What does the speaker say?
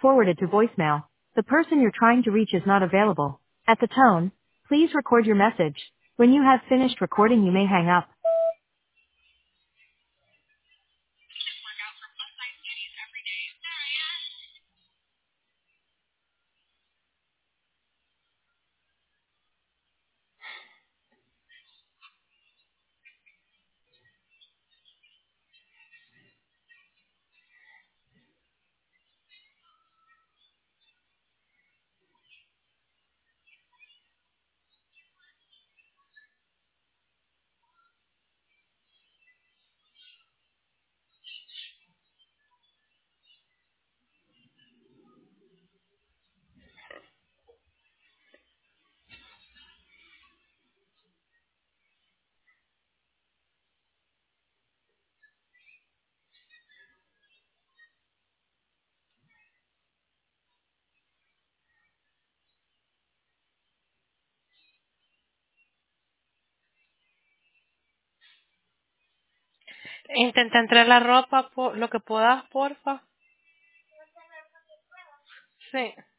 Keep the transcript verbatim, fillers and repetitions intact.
forwarded to voicemail. The person you're trying to reach is not available. At the tone, please record your message. When you have finished recording, you may hang up. Intenta entrar la ropa, por, lo que puedas, porfa. Sí.